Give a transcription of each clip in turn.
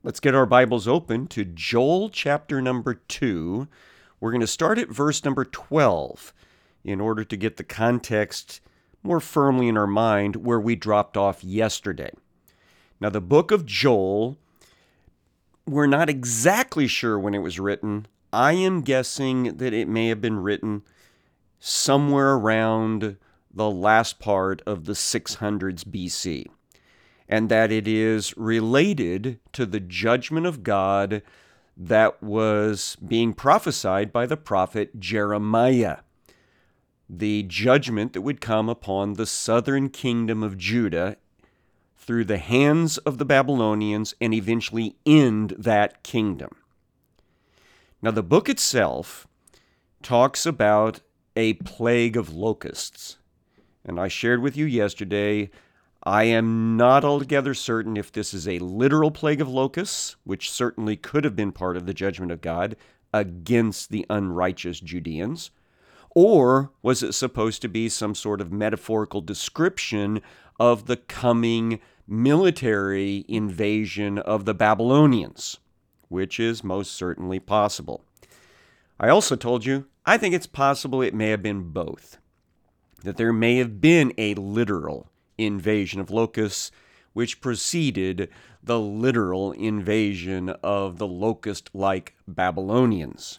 Let's get our Bibles open to Joel chapter number 2. We're going to start at verse number 12 in order to get the context more firmly in our mind where we dropped off yesterday. Now, the book of Joel, we're not exactly sure when it was written. I am guessing that it may have been written somewhere around the last part of the 600s BC. And that it is related to the judgment of God that was being prophesied by the prophet Jeremiah. The judgment that would come upon the southern kingdom of Judah through the hands of the Babylonians and eventually end that kingdom. Now, the book itself talks about a plague of locusts. And I shared with you yesterday, I am not altogether certain if this is a literal plague of locusts, which certainly could have been part of the judgment of God against the unrighteous Judeans, or was it supposed to be some sort of metaphorical description of the coming military invasion of the Babylonians, which is most certainly possible. I also told you, I think it's possible it may have been both, that there may have been a literal invasion of locusts, which preceded the literal invasion of the locust-like Babylonians.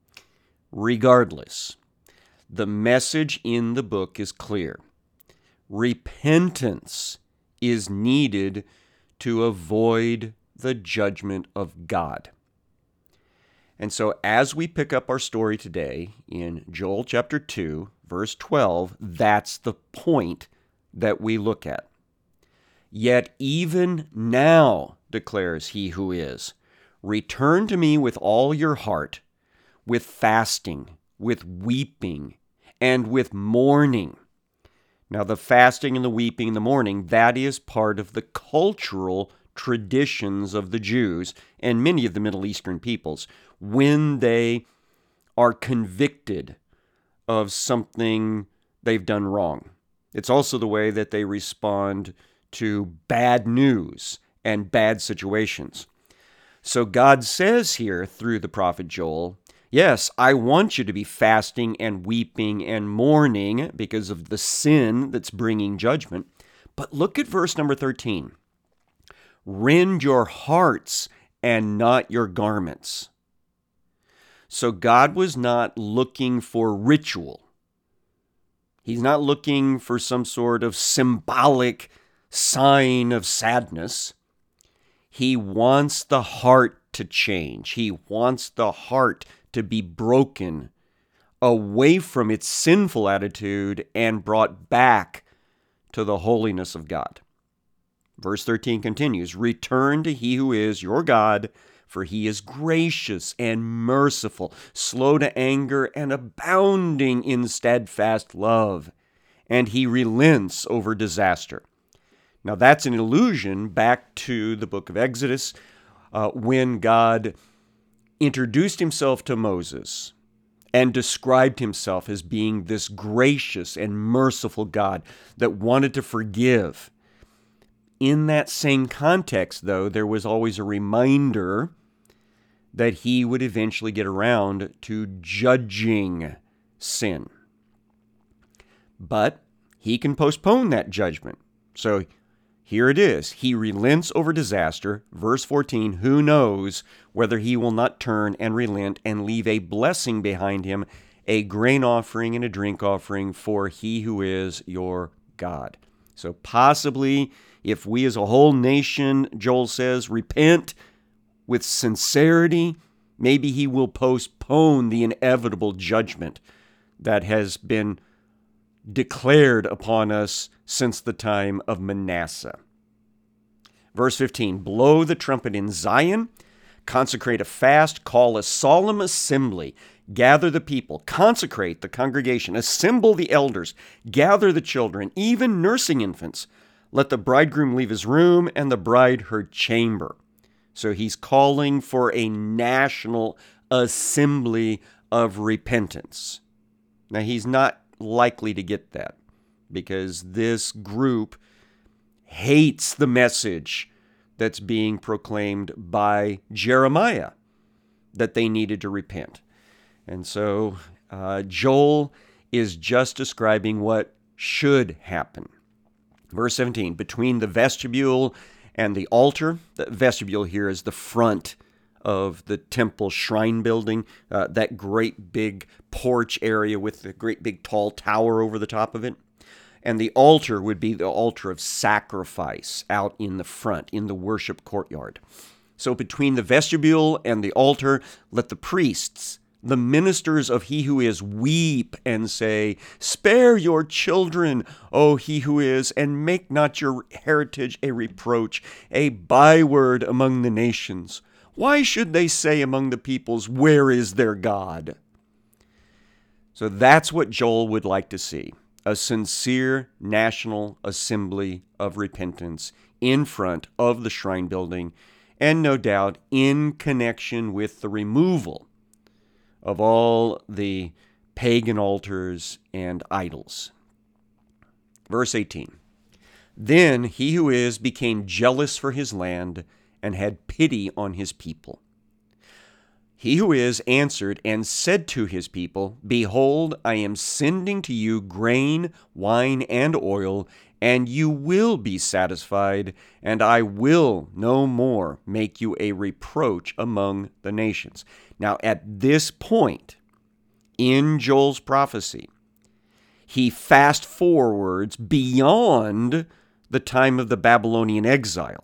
Regardless, the message in the book is clear. Repentance is needed to avoid the judgment of God. And so as we pick up our story today in Joel chapter 2, verse 12, that's the point that we look at. Yet even now, declares he who is, return to me with all your heart, with fasting, with weeping, and with mourning. Now, the fasting and the weeping and the mourning, that is part of the cultural traditions of the Jews and many of the Middle Eastern peoples when they are convicted of something they've done wrong. It's also the way that they respond to bad news and bad situations. So God says here through the prophet Joel, yes, I want you to be fasting and weeping and mourning because of the sin that's bringing judgment. But look at verse number 13. Rend your hearts and not your garments. So God was not looking for ritual. He's not looking for some sort of symbolic sign of sadness. He wants the heart to change. He wants the heart to be broken away from its sinful attitude and brought back to the holiness of God. Verse 13 continues, return to he who is your God, for he is gracious and merciful, slow to anger and abounding in steadfast love, and he relents over disaster. Now that's an allusion back to the book of Exodus when God introduced himself to Moses and described himself as being this gracious and merciful God that wanted to forgive. In that same context, though, there was always a reminder that he would eventually get around to judging sin. But he can postpone that judgment. So here it is. He relents over disaster. Verse 14, who knows whether he will not turn and relent and leave a blessing behind him, a grain offering and a drink offering for he who is your God. So possibly if we as a whole nation, Joel says, repent with sincerity, maybe he will postpone the inevitable judgment that has been declared upon us since the time of Manasseh. Verse 15, blow the trumpet in Zion, consecrate a fast, call a solemn assembly, gather the people, consecrate the congregation, assemble the elders, gather the children, even nursing infants. Let the bridegroom leave his room and the bride her chamber. So he's calling for a national assembly of repentance. Now, he's not likely to get that because this group hates the message that's being proclaimed by Jeremiah that they needed to repent. And so Joel is just describing what should happen. Verse 17, between the vestibule and the altar, the vestibule here is the front of the temple shrine building, that great big porch area with the great big tall tower over the top of it. And the altar would be the altar of sacrifice out in the front, in the worship courtyard. So between the vestibule and the altar, let the priests, the ministers of He who is, weep and say, "Spare your children, O He who is, and make not your heritage a reproach, a byword among the nations. Why should they say among the peoples, where is their God?" So that's what Joel would like to see, a sincere national assembly of repentance in front of the shrine building, and no doubt in connection with the removal of all the pagan altars and idols. Verse 18, then He who is became jealous for His land and had pity on His people. He who is answered and said to His people, "Behold, I am sending to you grain, wine, and oil, and you will be satisfied, and I will no more make you a reproach among the nations." Now, at this point in Joel's prophecy, he fast forwards beyond the time of the Babylonian exile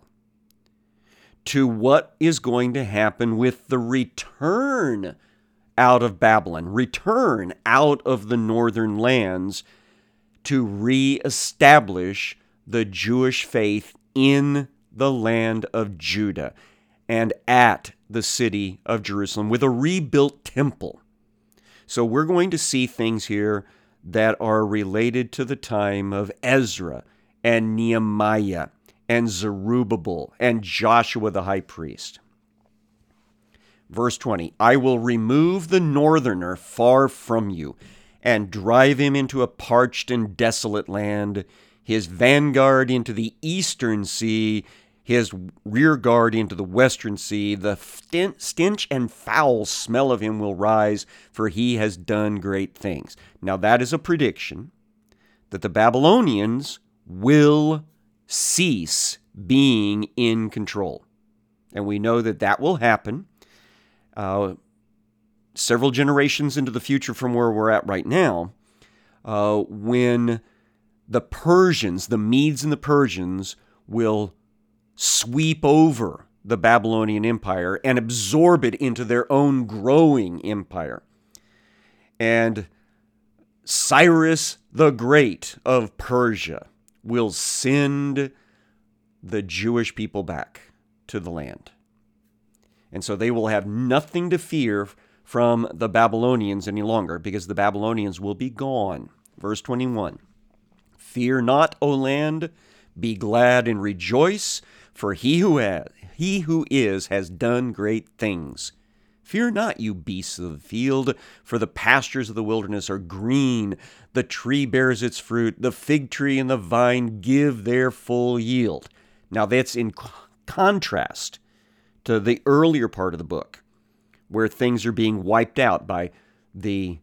to what is going to happen with the return out of Babylon, return out of the northern lands to reestablish the Jewish faith in the land of Judah and at the city of Jerusalem with a rebuilt temple. So we're going to see things here that are related to the time of Ezra and Nehemiah and Zerubbabel and Joshua the high priest. Verse 20, I will remove the northerner far from you and drive him into a parched and desolate land, his vanguard into the eastern sea, his rear guard into the western sea. The stench and foul smell of him will rise, for he has done great things. Now that is a prediction that the Babylonians will cease being in control. And we know that that will happen several generations into the future from where we're at right now, when the Persians, the Medes and the Persians, will sweep over the Babylonian Empire and absorb it into their own growing empire. And Cyrus the Great of Persia will send the Jewish people back to the land. And so they will have nothing to fear from the Babylonians any longer, because the Babylonians will be gone. Verse 21, fear not, O land, be glad and rejoice, for he who is has done great things. Fear not, you beasts of the field, for the pastures of the wilderness are green. The tree bears its fruit. The fig tree and the vine give their full yield. Now that's in contrast to the earlier part of the book, where things are being wiped out by the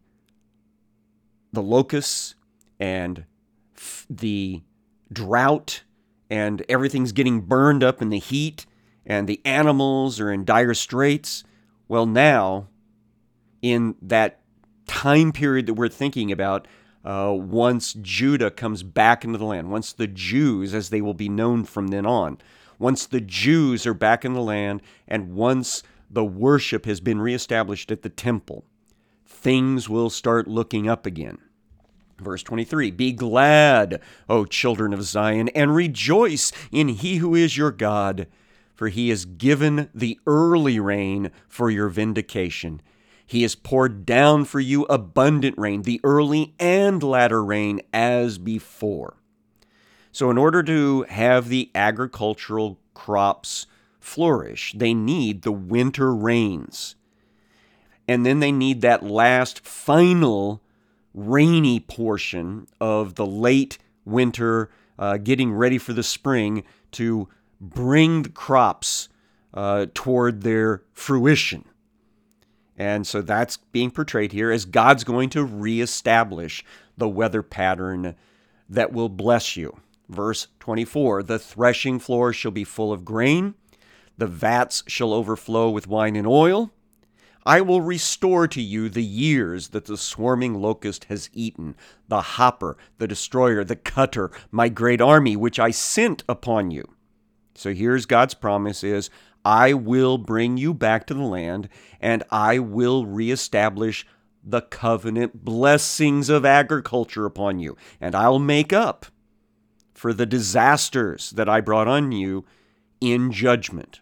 locusts and the drought, and everything's getting burned up in the heat, and the animals are in dire straits. Well, now, in that time period that we're thinking about, once Judah comes back into the land, once the Jews, as they will be known from then on, once the Jews are back in the land, and once the worship has been reestablished at the temple, things will start looking up again. Verse 23, be glad, O children of Zion, and rejoice in He who is your God, for He has given the early rain for your vindication. He has poured down for you abundant rain, the early and latter rain as before. So in order to have the agricultural crops flourish, they need the winter rains. And then they need that last final rainy portion of the late winter, getting ready for the spring, to bring the crops toward their fruition. And so that's being portrayed here as God's going to reestablish the weather pattern that will bless you. Verse 24, the threshing floor shall be full of grain, the vats shall overflow with wine and oil. I will restore to you the years that the swarming locust has eaten, the hopper, the destroyer, the cutter, my great army, which I sent upon you. So here's God's promise is, I will bring you back to the land, and I will reestablish the covenant blessings of agriculture upon you, and I'll make up for the disasters that I brought on you in judgment.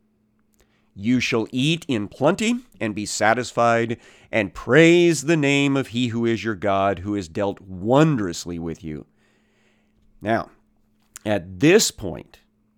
You shall eat in plenty and be satisfied, and praise the name of he who is your God, who has dealt wondrously with you. Now, at this point,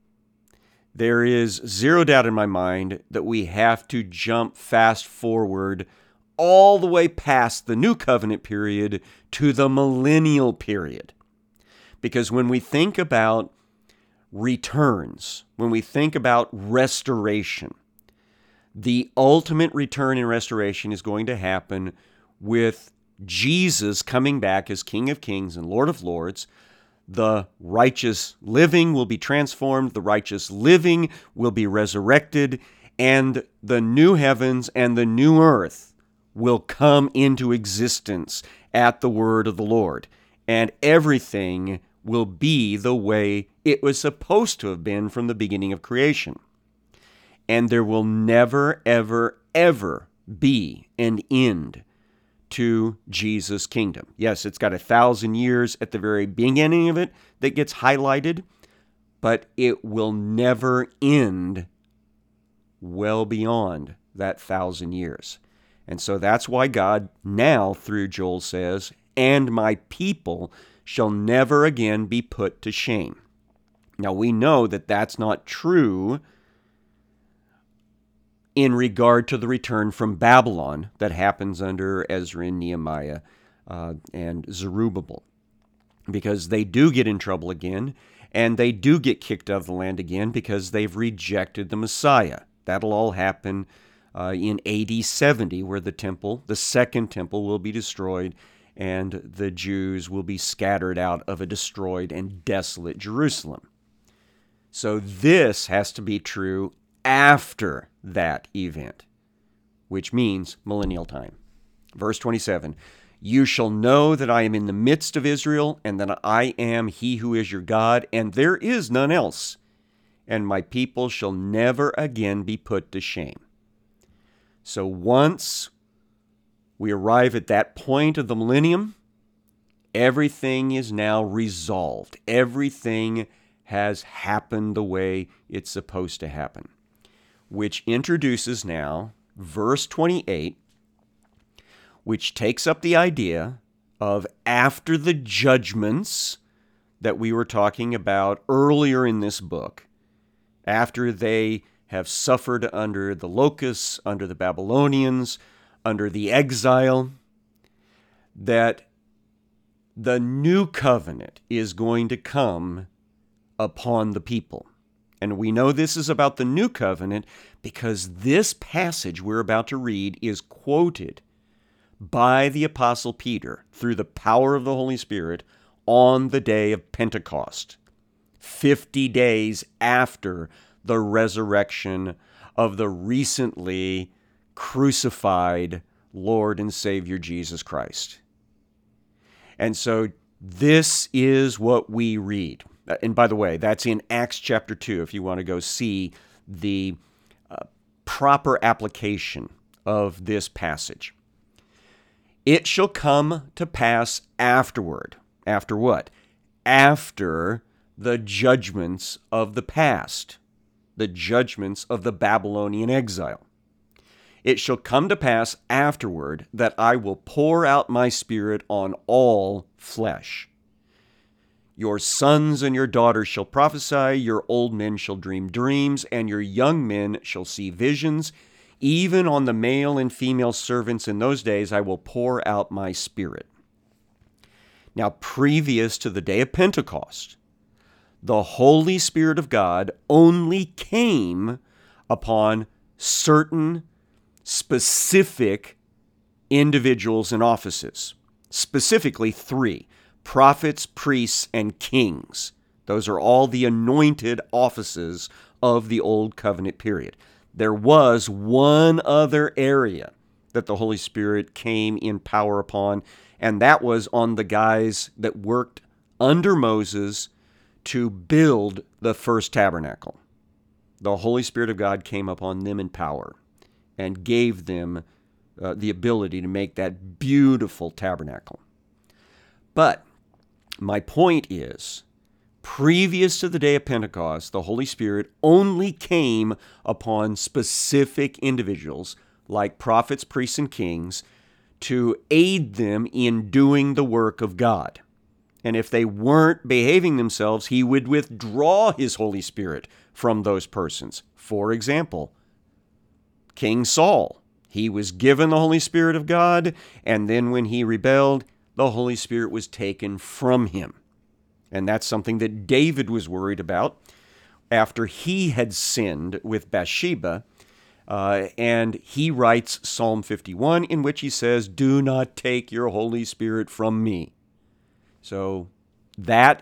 there is zero doubt in my mind that we have to jump fast forward all the way past the New Covenant period to the millennial period. Because when we think about returns, when we think about restoration, the ultimate return and restoration is going to happen with Jesus coming back as King of Kings and Lord of Lords. The righteous living will be transformed, the righteous living will be resurrected, and the new heavens and the new earth will come into existence at the word of the Lord. And everything will be the way it was supposed to have been from the beginning of creation. And there will never, ever, ever be an end to Jesus' kingdom. Yes, it's got 1,000 years at the very beginning of it that gets highlighted, but it will never end well beyond that 1,000 years. And so that's why God now, through Joel, says, and my people shall never again be put to shame. Now we know that that's not true in regard to the return from Babylon that happens under Ezra and Nehemiah and Zerubbabel, because they do get in trouble again, and they do get kicked out of the land again because they've rejected the Messiah. That'll all happen in AD 70, where the second temple will be destroyed, and the Jews will be scattered out of a destroyed and desolate Jerusalem. So this has to be true after that event, which means millennial time. Verse 27, you shall know that I am in the midst of Israel, and that I am he who is your God, and there is none else, and my people shall never again be put to shame. So once we arrive at that point of the millennium, everything is now resolved. Everything has happened the way it's supposed to happen, which introduces now verse 28, which takes up the idea of after the judgments that we were talking about earlier in this book, after they have suffered under the locusts, under the Babylonians, under the exile, that the new covenant is going to come upon the people. And we know this is about the new covenant because this passage we're about to read is quoted by the Apostle Peter through the power of the Holy Spirit on the day of Pentecost, 50 days after the resurrection of the recently crucified Lord and Savior Jesus Christ. And so this is what we read. And by the way, that's in Acts chapter 2, if you want to go see the proper application of this passage. It shall come to pass afterward. After what? After the judgments of the past, the judgments of the Babylonian exile. It shall come to pass afterward that I will pour out my Spirit on all flesh. Your sons and your daughters shall prophesy, your old men shall dream dreams, and your young men shall see visions. Even on the male and female servants in those days I will pour out my Spirit. Now, previous to the day of Pentecost, the Holy Spirit of God only came upon certain specific individuals and offices, specifically three: prophets, priests, and kings. Those are all the anointed offices of the Old Covenant period. There was one other area that the Holy Spirit came in power upon, and that was on the guys that worked under Moses to build the first tabernacle. The Holy Spirit of God came upon them in power and gave them the ability to make that beautiful tabernacle. But my point is, previous to the day of Pentecost, the Holy Spirit only came upon specific individuals like prophets, priests, and kings to aid them in doing the work of God. And if they weren't behaving themselves, he would withdraw his Holy Spirit from those persons. For example, King Saul, he was given the Holy Spirit of God, and then when he rebelled, the Holy Spirit was taken from him. And that's something that David was worried about after he had sinned with Bathsheba. And he writes Psalm 51, in which he says, "Do not take your Holy Spirit from me." So that's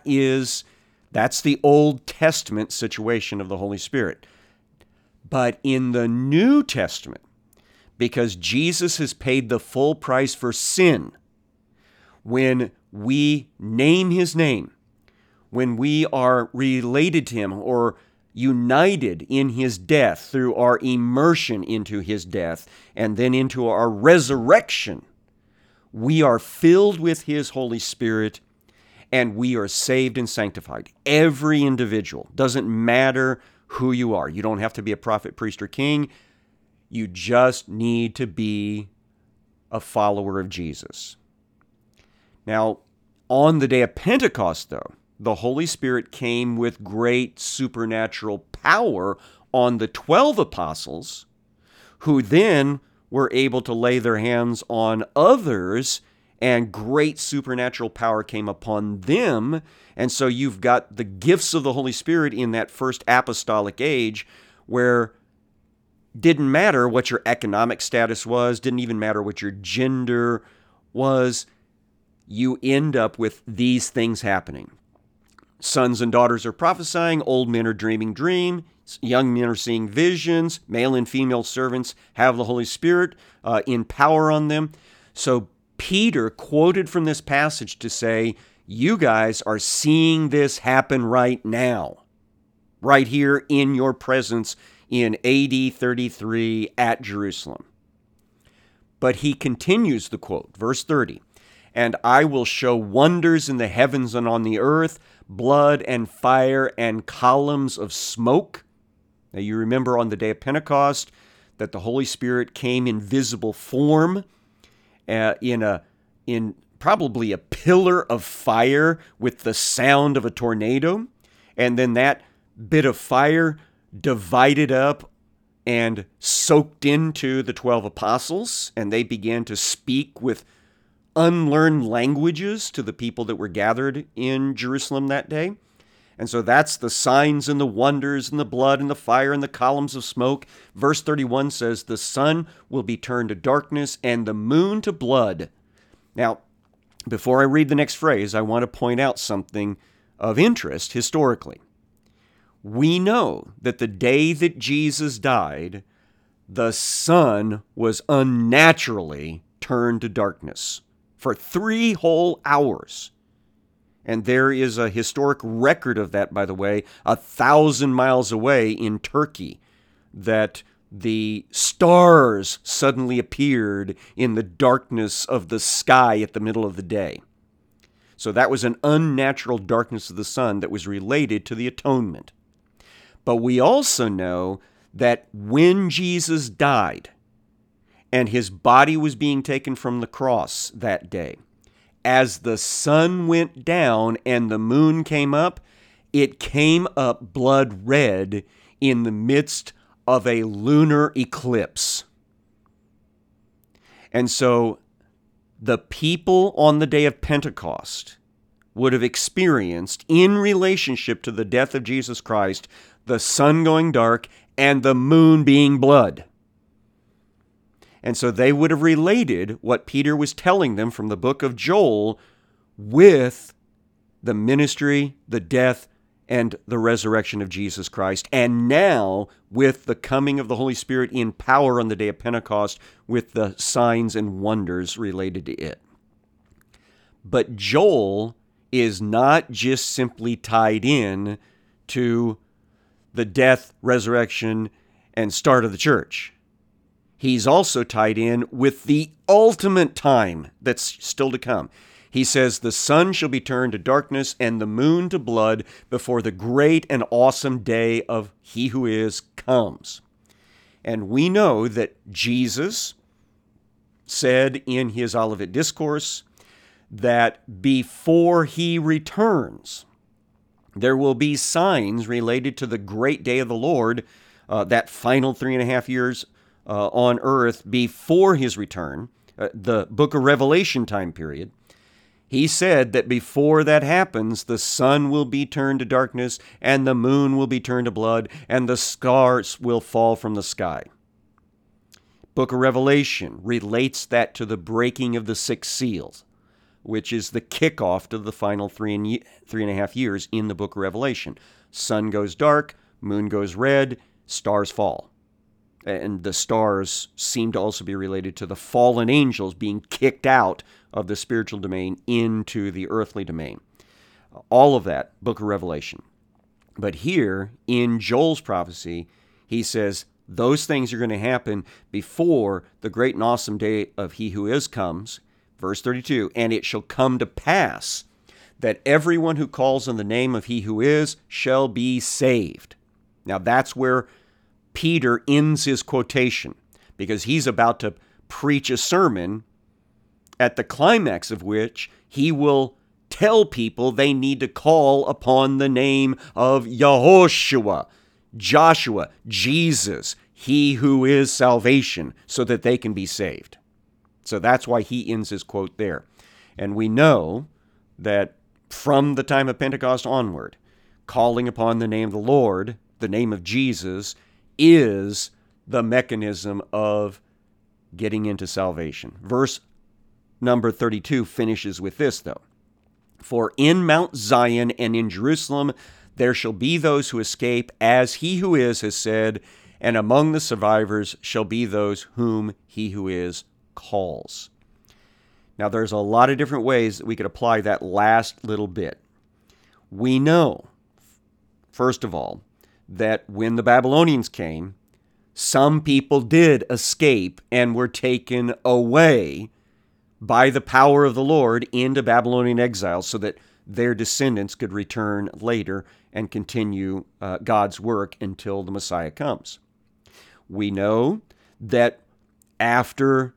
the Old Testament situation of the Holy Spirit. But in the New Testament, because Jesus has paid the full price for sin, when we name his name, when we are related to him or united in his death through our immersion into his death and then into our resurrection, we are filled with his Holy Spirit and we are saved and sanctified. Every individual, doesn't matter who you are. You don't have to be a prophet, priest, or king. You just need to be a follower of Jesus. Now, on the day of Pentecost, though, the Holy Spirit came with great supernatural power on the 12 apostles, who then were able to lay their hands on others, and great supernatural power came upon them. And so you've got the gifts of the Holy Spirit in that first apostolic age, where didn't matter what your economic status was, didn't even matter what your gender was. You end up with these things happening. Sons and daughters are prophesying, old men are dreaming dreams, young men are seeing visions, male and female servants have the Holy Spirit in power on them. So Peter quoted from this passage to say, you guys are seeing this happen right now, right here in your presence in AD 33 at Jerusalem. But he continues the quote, verse 30, "And I will show wonders in the heavens and on the earth, blood and fire and columns of smoke." Now you remember on the day of Pentecost that the Holy Spirit came in visible form in probably a pillar of fire with the sound of a tornado. And then that bit of fire divided up and soaked into the 12 apostles, and they began to speak with unlearned languages to the people that were gathered in Jerusalem that day. And so that's the signs and the wonders and the blood and the fire and the columns of smoke. Verse 31 says, "The sun will be turned to darkness and the moon to blood." Now, before I read the next phrase, I want to point out something of interest historically. We know that the day that Jesus died, the sun was unnaturally turned to darkness for 3 whole hours. And there is a historic record of that, by the way, 1,000 miles away in Turkey, that the stars suddenly appeared in the darkness of the sky at the middle of the day. So that was an unnatural darkness of the sun that was related to the atonement. But we also know that when Jesus died and his body was being taken from the cross that day, as the sun went down and the moon came up, it came up blood red in the midst of a lunar eclipse. And so the people on the day of Pentecost would have experienced in relationship to the death of Jesus Christ, the sun going dark and the moon being blood. And so they would have related what Peter was telling them from the book of Joel with the ministry, the death, and the resurrection of Jesus Christ, and now with the coming of the Holy Spirit in power on the day of Pentecost with the signs and wonders related to it. But Joel is not just simply tied in to the death, resurrection, and start of the church. He's also tied in with the ultimate time that's still to come. He says, the sun shall be turned to darkness and the moon to blood before the great and awesome day of He who is comes. And we know that Jesus said in His Olivet Discourse that before He returns, there will be signs related to the great day of the Lord, that final 3.5 years on earth before His return, the book of Revelation time period. He said that before that happens, the sun will be turned to darkness, and the moon will be turned to blood, and the stars will fall from the sky. Book of Revelation relates that to the breaking of the 6 seals, which is the kickoff to the final 3.5 years in the book of Revelation. Sun goes dark, moon goes red, stars fall. And the stars seem to also be related to the fallen angels being kicked out of the spiritual domain into the earthly domain. All of that, book of Revelation. But here, in Joel's prophecy, he says those things are going to happen before the great and awesome day of He who is comes. Verse 32, and it shall come to pass that everyone who calls on the name of He who is shall be saved. Now that's where Peter ends his quotation, because he's about to preach a sermon at the climax of which he will tell people they need to call upon the name of Yehoshua, Joshua, Jesus, He who is salvation, so that they can be saved. So that's why he ends his quote there. And we know that from the time of Pentecost onward, calling upon the name of the Lord, the name of Jesus, is the mechanism of getting into salvation. Verse number 32 finishes with this, though. For in Mount Zion and in Jerusalem there shall be those who escape, as He who is has said, and among the survivors shall be those whom He who is calls. Now, there's a lot of different ways that we could apply that last little bit. We know, first of all, that when the Babylonians came, some people did escape and were taken away by the power of the Lord into Babylonian exile so that their descendants could return later and continue God's work until the Messiah comes. We know that after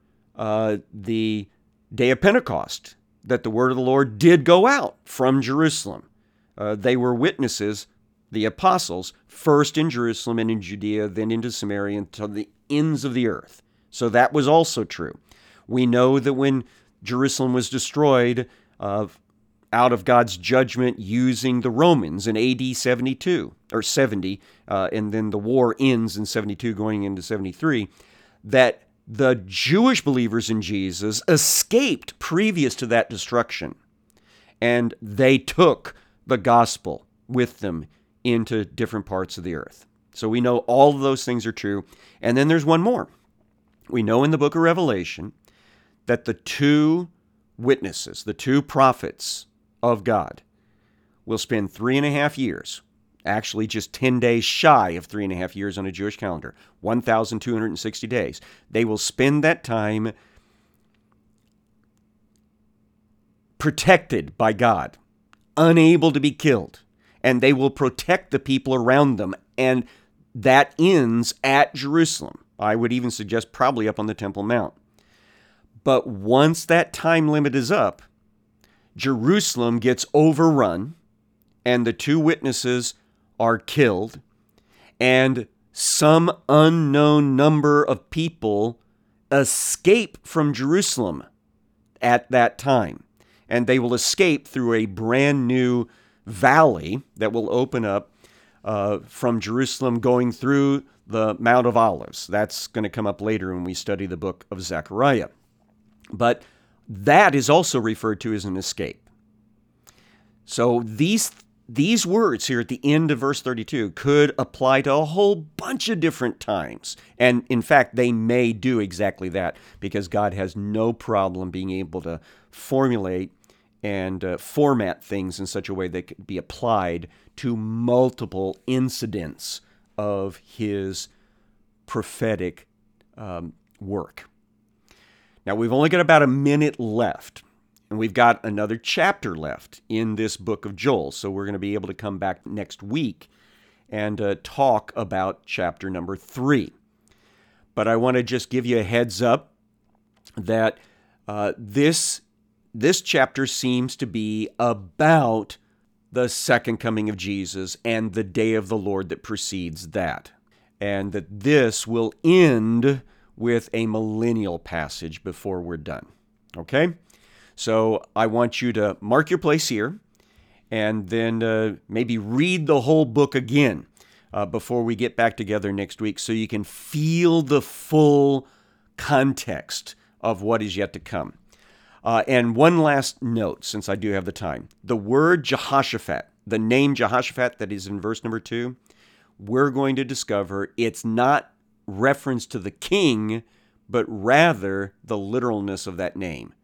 the day of Pentecost, that the word of the Lord did go out from Jerusalem. They were witnesses, the apostles, first in Jerusalem and in Judea, then into Samaria, until the ends of the earth. So that was also true. We know that when Jerusalem was destroyed out of God's judgment using the Romans in AD 72 or 70, and then the war ends in 72 going into 73, that the Jewish believers in Jesus escaped previous to that destruction, and they took the gospel with them into different parts of the earth. So we know all of those things are true. And then there's one more. We know in the book of Revelation that the 2 witnesses, the 2 prophets of God, will spend 3.5 years, actually just 10 days shy of 3.5 years on a Jewish calendar, 1,260 days. They will spend that time protected by God, unable to be killed, and they will protect the people around them, and that ends at Jerusalem. I would even suggest probably up on the Temple Mount. But once that time limit is up, Jerusalem gets overrun, and the 2 witnesses are killed, and some unknown number of people escape from Jerusalem at that time. and they will escape through a brand new valley that will open up from Jerusalem going through the Mount of Olives. That's going to come up later when we study the book of Zechariah. But that is also referred to as an escape. So these words here at the end of verse 32 could apply to a whole bunch of different times. And in fact, they may do exactly that because God has no problem being able to formulate and format things in such a way that could be applied to multiple incidents of his prophetic work. Now, we've only got about a minute left, and we've got another chapter left in this book of Joel, so we're going to be able to come back next week and talk about chapter number 3. But I want to just give you a heads up that this chapter seems to be about the second coming of Jesus and the day of the Lord that precedes that, and that this will end with a millennial passage before we're done. Okay? So I want you to mark your place here and then maybe read the whole book again before we get back together next week so you can feel the full context of what is yet to come. And one last note, since I do have the time. The word Jehoshaphat, the name Jehoshaphat that is in verse number 2, we're going to discover it's not reference to the king, but rather the literalness of that name.